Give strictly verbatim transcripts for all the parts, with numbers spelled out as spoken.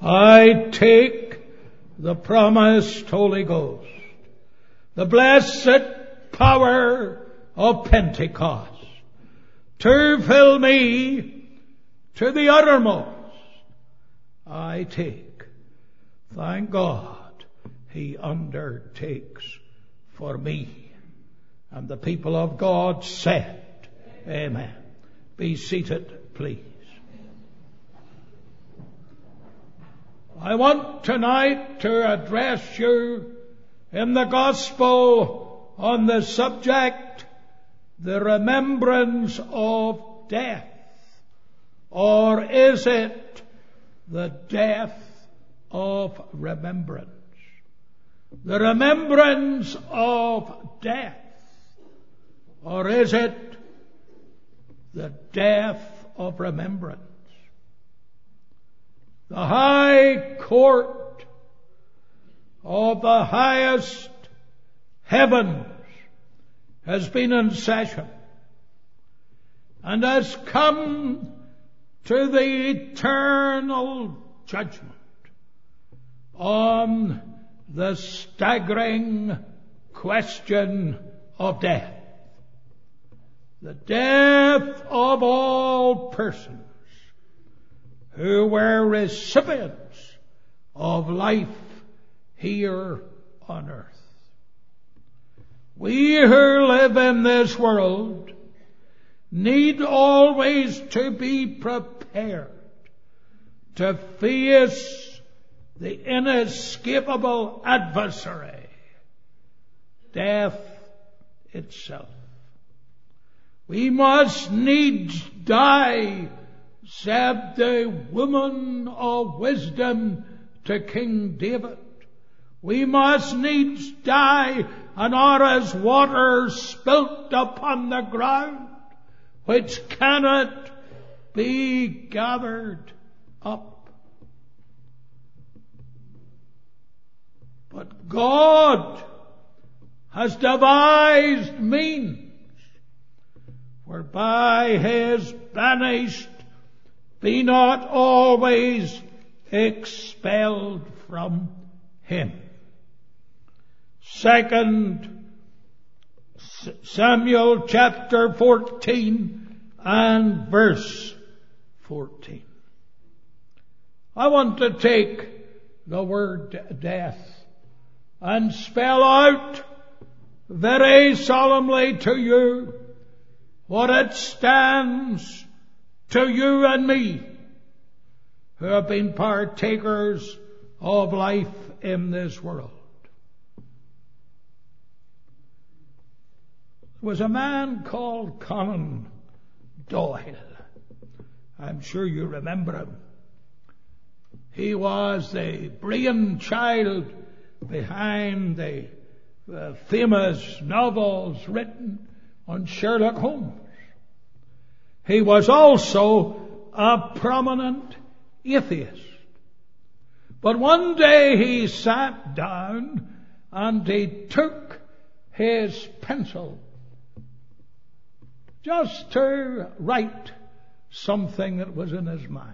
I take the promised Holy Ghost, the blessed power of Pentecost, to fill me to the uttermost. I take. Thank God He undertakes for me. And the people of God said, Amen. Be seated, please. I want tonight to address you in the gospel on the subject, the remembrance of death. Or is it the death of remembrance? The remembrance of death. Or is it the death of remembrance? The high court of the highest heavens has been in session and has come to the eternal judgment on the staggering question of death. The death of all persons who were recipients of life here on earth. We who live in this world need always to be prepared to face the inescapable adversary, death itself. We must needs die, said the woman of wisdom to King David. We must needs die, and are as water spilt upon the ground, which cannot be gathered up. But God has devised means whereby His banished be not always expelled from Him. Second Samuel chapter fourteen and verse fourteen. I want to take the word death and spell out very solemnly to you what it stands to you and me, who have been partakers of life in this world. There was a man called Conan Doyle. I'm sure you remember him. He was the brainchild behind the uh, famous novels written on Sherlock Holmes. He was also a prominent atheist. But one day he sat down and he took his pencil just to write something that was in his mind.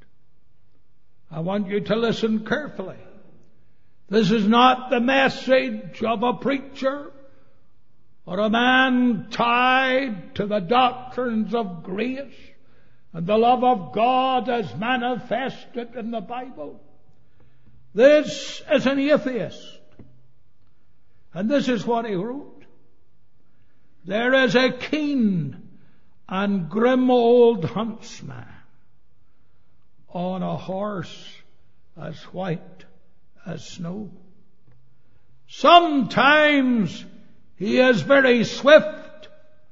I want you to listen carefully. This is not the message of a preacher or a man tied to the doctrines of grace and the love of God as manifested in the Bible. This is an atheist. And this is what he wrote. There is a keen and grim old huntsman on a horse as white as snow. Sometimes he is very swift.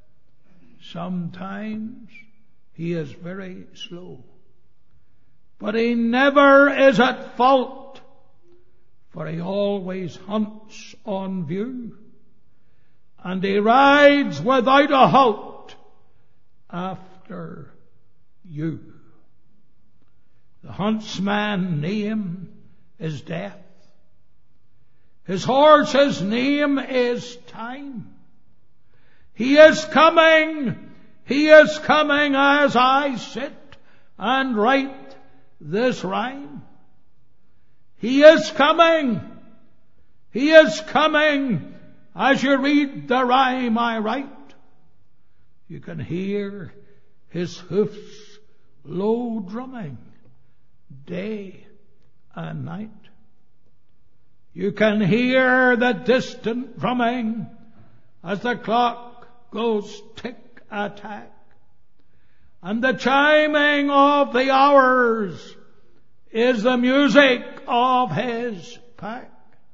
Sometimes he is very slow. But he never is at fault, for he always hunts on view. And he rides without a halt after you. The huntsman's name is Death. His horse's name is Time. He is coming, he is coming as I sit and write this rhyme. He is coming. He is coming. As you read the rhyme I write, you can hear his hoofs low drumming day and night. You can hear the distant drumming as the clock goes tick-a-tack, and the chiming of the hours is the music of his pack.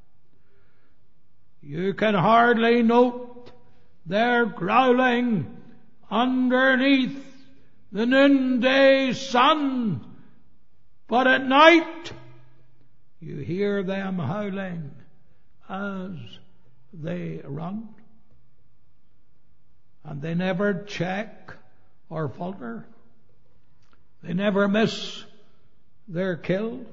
You can hardly note their growling underneath the noonday sun, but at night you hear them howling as they run. And they never check or falter. They never miss their kill.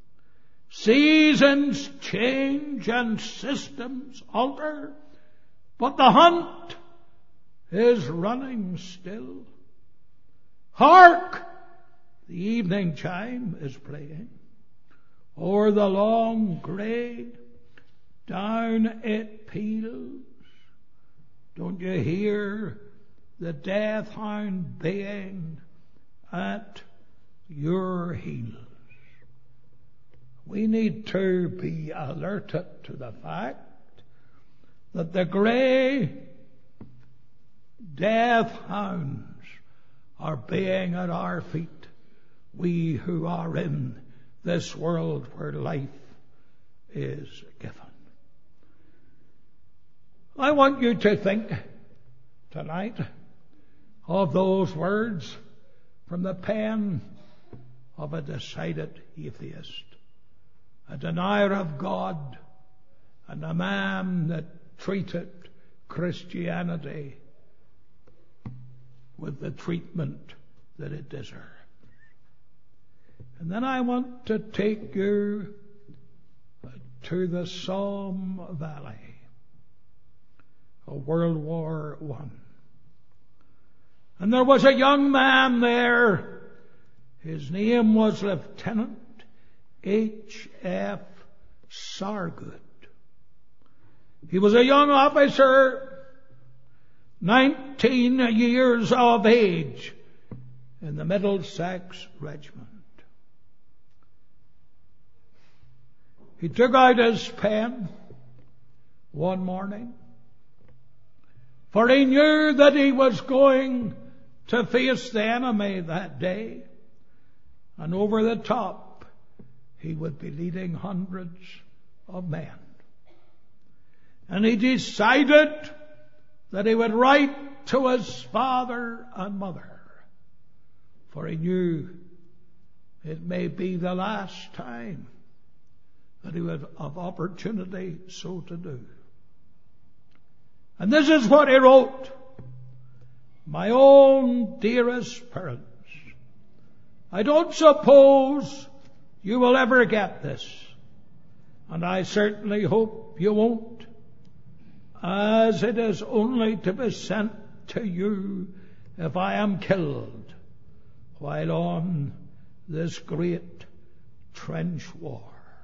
Seasons change and systems alter, but the hunt is running still. Hark! The evening chime is playing. O'er the long grey, down it peals. Don't you hear the death hound baying at your heels? We need to be alerted to the fact that the grey death hounds are baying at our feet, we who are in this world where life is given. I want you to think tonight of those words from the pen of a decided atheist, a denier of God, and a man that treated Christianity with the treatment that it deserves. And then I want to take you to the Somme Valley of World War One. And there was a young man there. His name was Lieutenant H F Sargood. He was a young officer, nineteen years of age, in the Middlesex Regiment. He took out his pen one morning, for he knew that he was going to face the enemy that day, and over the top he would be leading hundreds of men. And he decided that he would write to his father and mother, for he knew it may be the last time that he would have opportunity so to do. And this is what he wrote. My own dearest parents, I don't suppose you will ever get this, and I certainly hope you won't, as it is only to be sent to you if I am killed while on this great trench war.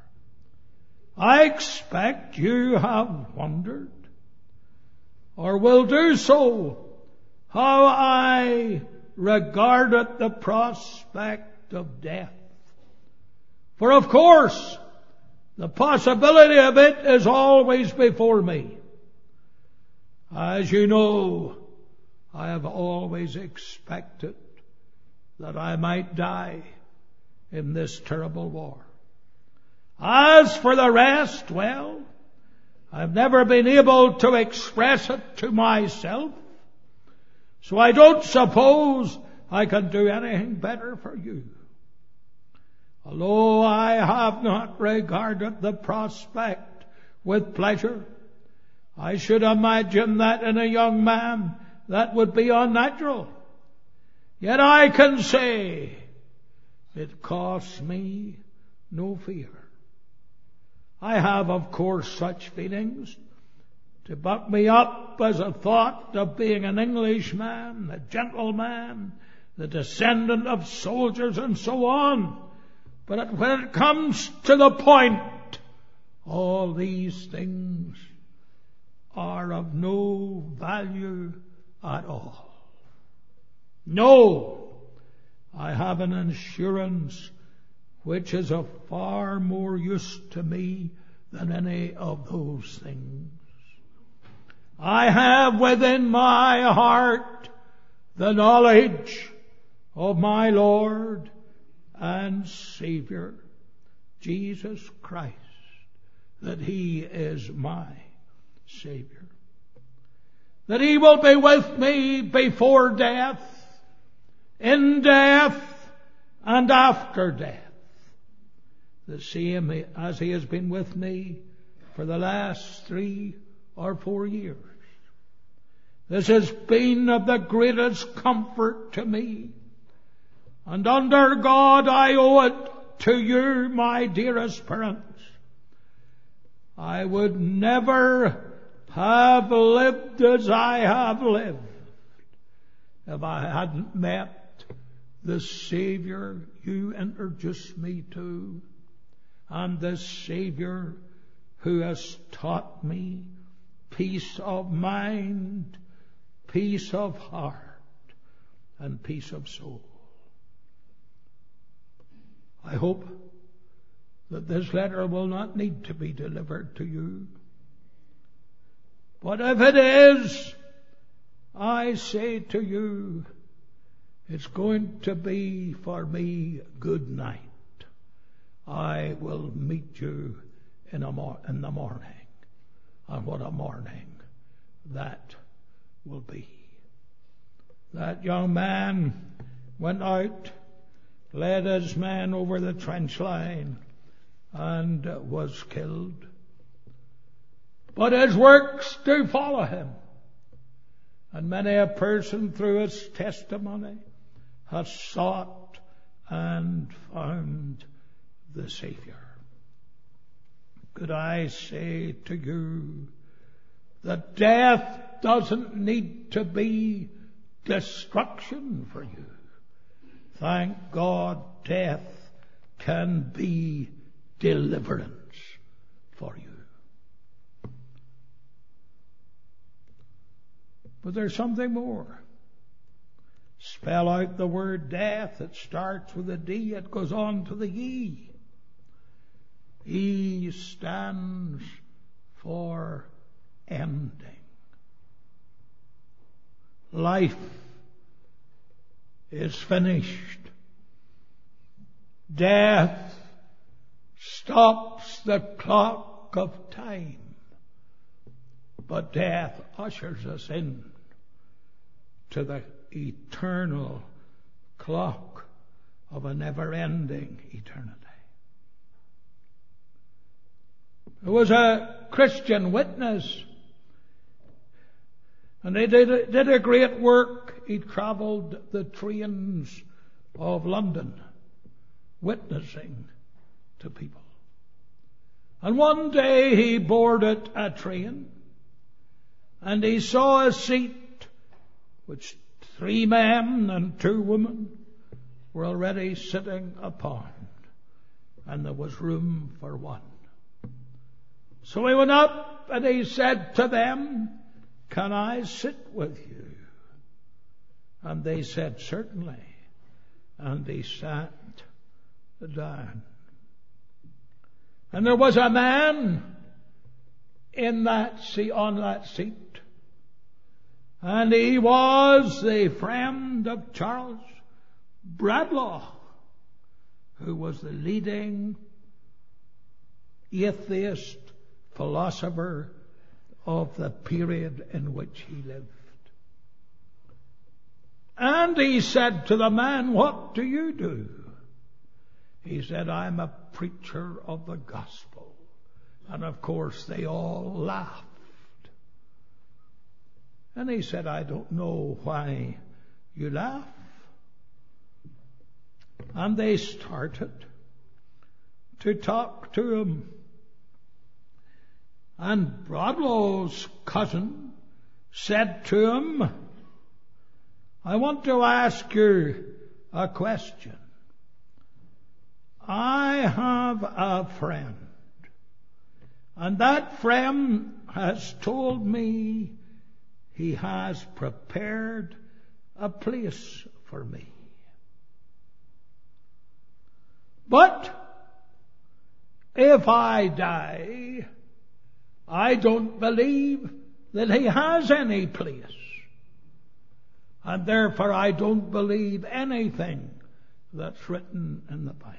I expect you have wondered, or will do so, how I regarded the prospect of death. For of course, the possibility of it is always before me. As you know, I have always expected that I might die in this terrible war. As for the rest, well, I've never been able to express it to myself, so I don't suppose I can do anything better for you. Although I have not regarded the prospect with pleasure, I should imagine that in a young man that would be unnatural. Yet I can say it costs me no fear. I have, of course, such feelings to buck me up as a thought of being an Englishman, a gentleman, the descendant of soldiers and so on. But when it comes to the point, all these things are of no value at all. No, I have an insurance which is of far more use to me than any of those things. I have within my heart the knowledge of my Lord and Savior, Jesus Christ, that He is my Savior. That He will be with me before death, in death, and after death. The same as He has been with me for the last three or four years. This has been of the greatest comfort to me. And under God I owe it to you, my dearest parents. I would never have lived as I have lived if I hadn't met the Savior you introduced me to, and the Savior who has taught me peace of mind, peace of heart, and peace of soul. I hope that this letter will not need to be delivered to you. But if it is, I say to you, it's going to be for me good night. I will meet you in, a mor- in the morning. And what a morning that will be. That young man went out, led his men over the trench line, and uh, was killed. But his works do follow him. And many a person through his testimony has sought and found the Savior. Could I say to you that death doesn't need to be destruction for you. Thank God, death can be deliverance for you. But there's something more. Spell out the word death. It starts with a D. It goes on to the E. E stands for ending. Life is finished. Death stops the clock of time. But death ushers us in to the eternal clock of a never-ending eternity. There was a Christian witness, and he did, did a great work. He travelled the trains of London, witnessing to people. And one day he boarded a train, and he saw a seat which three men and two women were already sitting upon, and there was room for one. So he went up and he said to them, "Can I sit with you?" And they said, "Certainly." And he sat down. And there was a man in that seat, on that seat. And he was the friend of Charles Bradlaugh, who was the leading atheist philosopher of the period in which he lived. And he said to the man, "What do you do?" He said, "I'm a preacher of the gospel." And of course they all laughed. And he said, "I don't know why you laugh." And they started to talk to him. And Bradlaugh's cousin said to him, "I want to ask you a question. I have a friend, and that friend has told me he has prepared a place for me. But if I die, I don't believe that he has any place. And therefore I don't believe anything that's written in the Bible.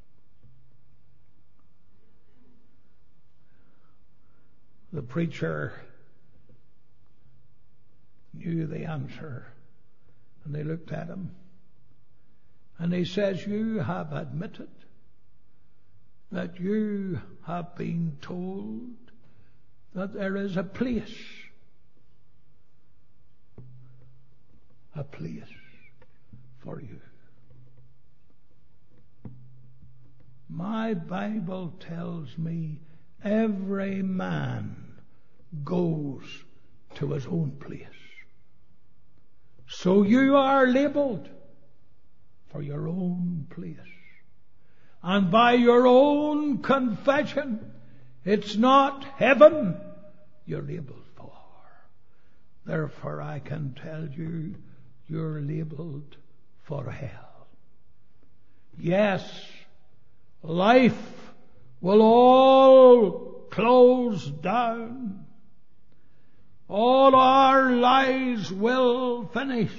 The preacher knew the answer, and they looked at him, and he says, you have admitted that you have been told that there is a place, a place for you. My Bible tells me every man goes to his own place. So you are labeled for your own place. And by your own confession, it's not heaven you're labeled for. Therefore, I can tell you, you're labeled for hell. Yes, life will all close down. All our lives will finish.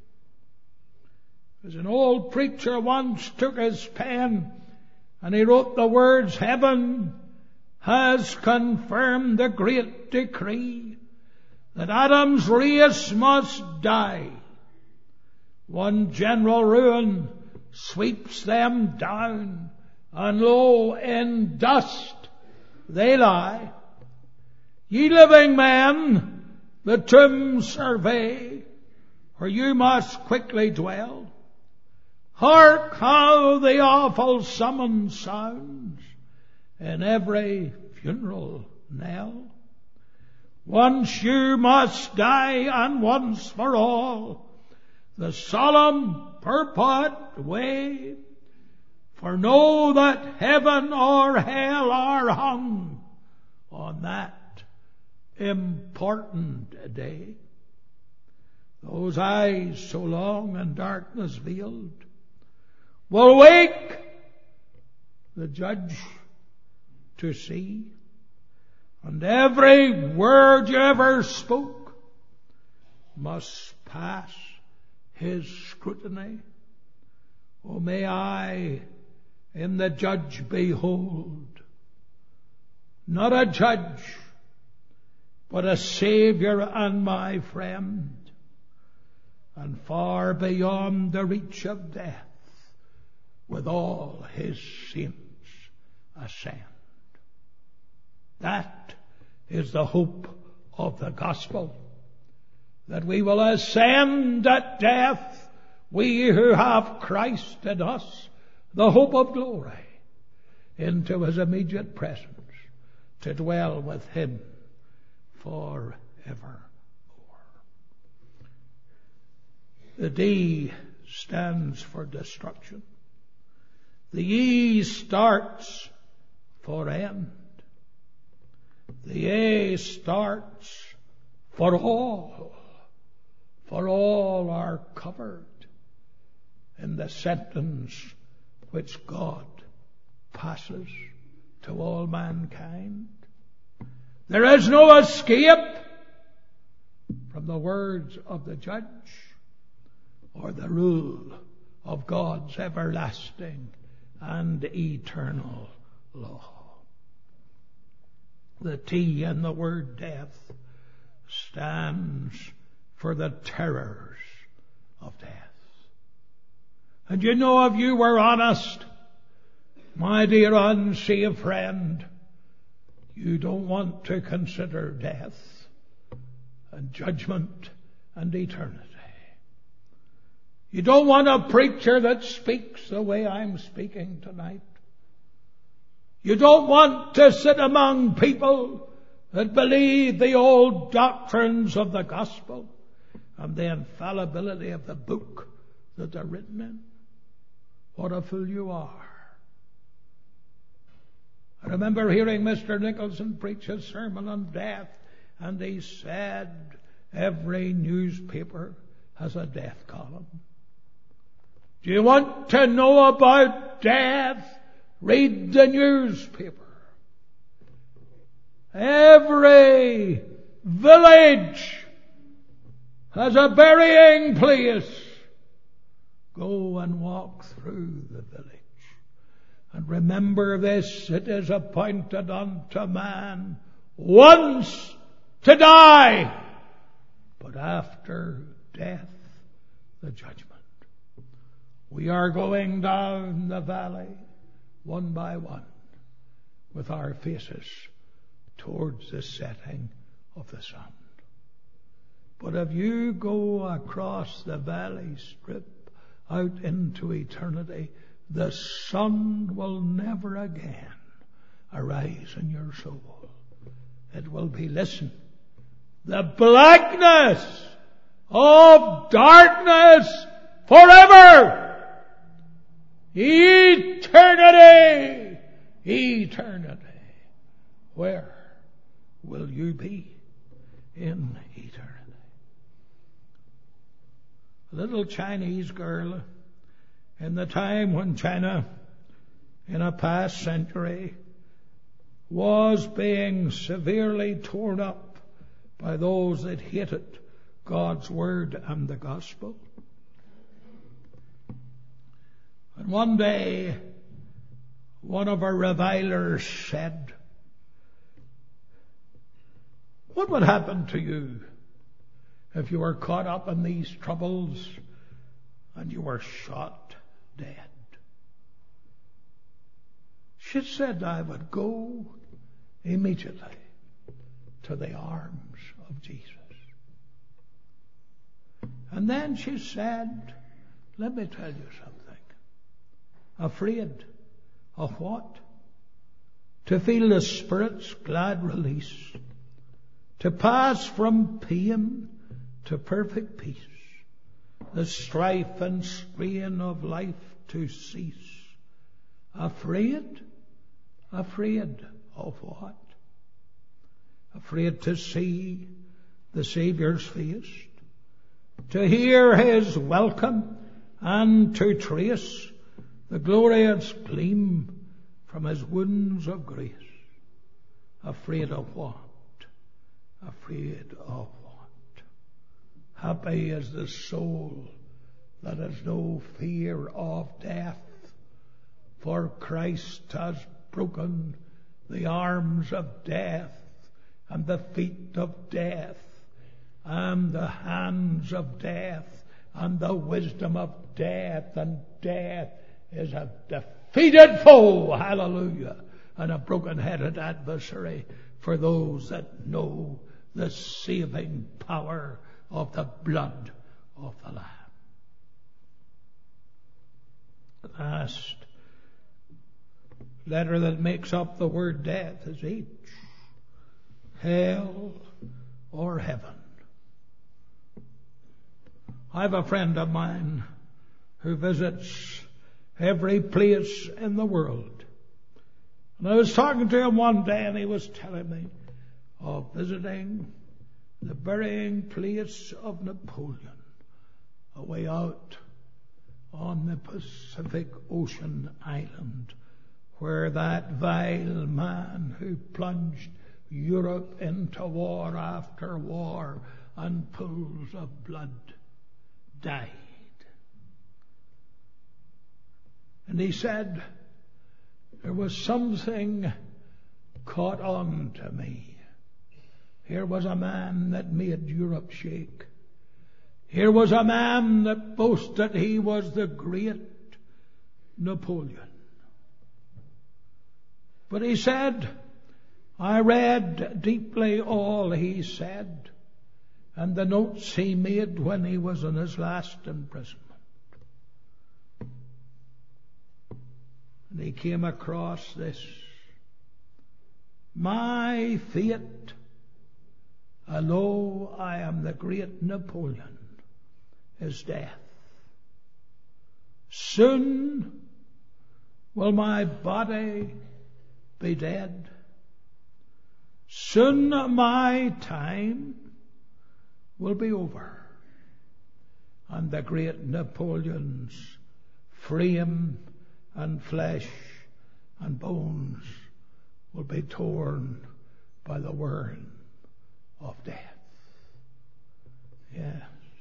As an old preacher once took his pen and he wrote the words, heaven has confirmed the great decree that Adam's race must die. One general ruin sweeps them down, and lo, in dust they lie. Ye living men, the tomb survey, where you must quickly dwell. Hark how the awful summons sounds in every funeral knell. Once you must die, and once for all, the solemn purport weigh. For know that heaven or hell are hung on that important day. Those eyes so long in darkness veiled will wake the judge to see, and every word you ever spoke must pass his scrutiny. Oh, may I in the judge behold not a judge, but a Saviour and my friend, and far beyond the reach of death with all his saints ascend. That is the hope of the gospel, that we will ascend at death, we who have Christ in us, the hope of glory, into his immediate presence, to dwell with him forevermore. The D stands for destruction. The E starts for end. The A starts for all. For all are covered in the sentence which God passes to all mankind. There is no escape from the words of the judge or the rule of God's everlasting and eternal law. The T in the word death stands for the terrors of death. And you know, if you were honest, my dear unsaved friend, you don't want to consider death and judgment and eternity. You don't want a preacher that speaks the way I'm speaking tonight. You don't want to sit among people that believe the old doctrines of the gospel and the infallibility of the book that they're written in. What a fool you are. remember hearing Mister Nicholson preach a sermon on death, and he said every newspaper has a death column. Do you want to know about death? Read the newspaper. Every village has a burying place. Go and walk through the village. And remember this, it is appointed unto man once to die, but after death, the judgment. We are going down the valley one by one with our faces towards the setting of the sun. But if you go across the valley strip out into eternity, the sun will never again arise in your soul. It will be, listen, the blackness of darkness forever. Eternity. Eternity. Where will you be in eternity? A little Chinese girl in the time when China, in a past century, was being severely torn up by those that hated God's Word and the Gospel. And one day, one of our revilers said, "What would happen to you if you were caught up in these troubles and you were shot dead?" She said, "I would go immediately to the arms of Jesus." And then she said, "Let me tell you something. Afraid of what? To feel the Spirit's glad release, to pass from pain to perfect peace, the strife and strain of life to cease. Afraid? Afraid of what? Afraid to see the Saviour's face, to hear His welcome, and to trace the glorious gleam from His wounds of grace. Afraid of what? Afraid of what? Happy is the soul that has no fear of death, for Christ has broken the arms of death and the feet of death and the hands of death and the wisdom of death, and death is a defeated foe, hallelujah, and a broken-headed adversary for those that know the saving power of the blood of the Lamb. The last letter that makes up the word death is H. Hell or heaven. I have a friend of mine who visits every place in the world. And I was talking to him one day, and he was telling me of visiting the burying place of Napoleon, away out on the Pacific Ocean island, where that vile man who plunged Europe into war after war and pools of blood died. And he said, there was something caught on to me. Here was a man that made Europe shake. Here was a man that boasted he was the great Napoleon. But he said, I read deeply all he said and the notes he made when he was in his last imprisonment. And he came across this. My fate, although I am the great Napoleon, is death. Soon will my body be dead. Soon my time will be over, and the great Napoleon's frame and flesh and bones will be torn by the whirling of death. Yes,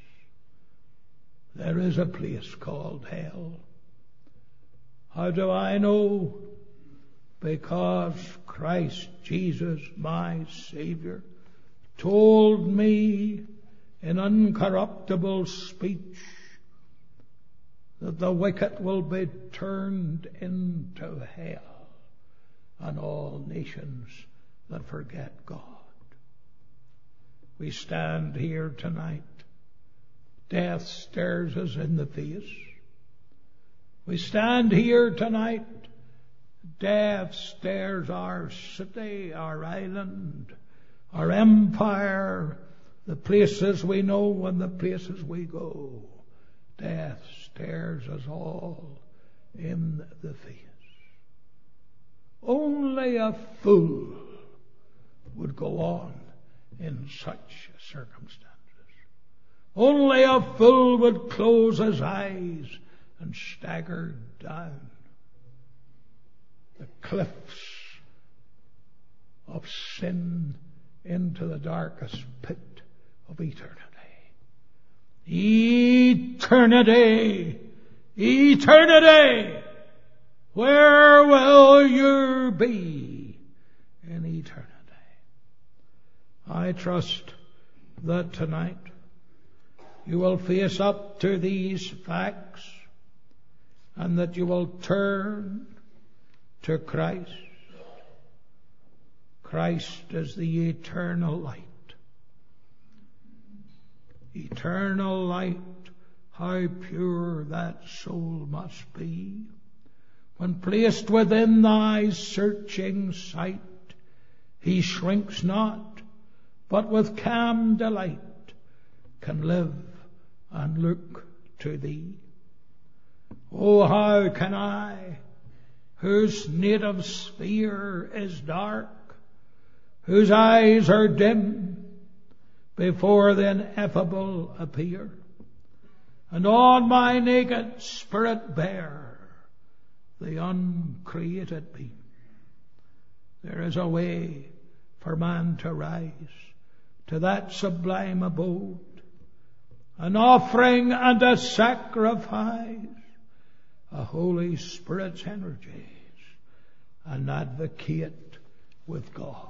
there is a place called hell. How do I know? Because Christ Jesus, my Savior, told me in uncorruptible speech that the wicked will be turned into hell, and all nations that forget God. We stand here tonight. Death stares us in the face. We stand here tonight. Death stares our city, our island, our empire, the places we know and the places we go. Death stares us all in the face. Only a fool would go on in such circumstances. Only a fool would close his eyes and stagger down the cliffs of sin into the darkest pit of eternity. Eternity! Eternity! Where will you be in eternity? I trust that tonight you will face up to these facts and that you will turn to Christ. Christ is the eternal light. Eternal light, how pure that soul must be. When placed within thy searching sight, he shrinks not, but with calm delight can live and look to thee. Oh, how can I, whose native sphere is dark, whose eyes are dim, before the ineffable appear, and on my naked spirit bear the uncreated being. There is a way for man to rise to that sublime abode, an offering and a sacrifice, a Holy Spirit's energies, and advocate with God.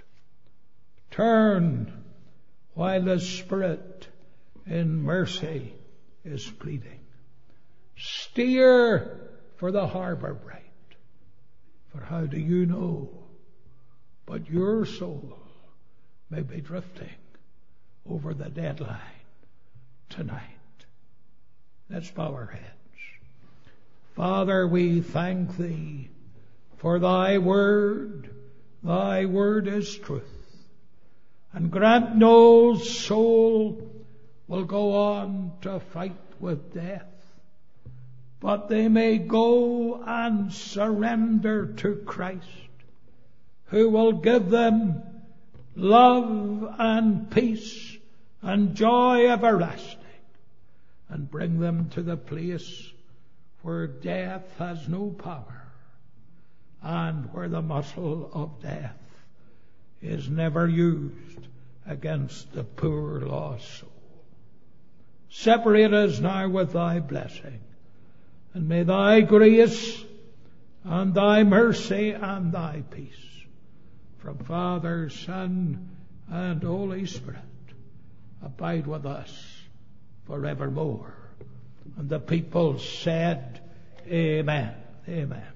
Turn while the Spirit in mercy is pleading. Steer for the harbour bright. For how do you know but your soul may be drifting over the deadline tonight? Let's bow our heads. Father, we thank Thee for Thy word. Thy word is truth. And grant no soul will go on to fight with death, but they may go and surrender to Christ, who will give them love and peace and joy everlasting, and bring them to the place where death has no power, and where the muscle of death is never used against the poor lost soul. Separate us now with Thy blessing, and may Thy grace and Thy mercy and Thy peace from Father, Son, and Holy Spirit abide with us forevermore. And the people said, Amen. Amen.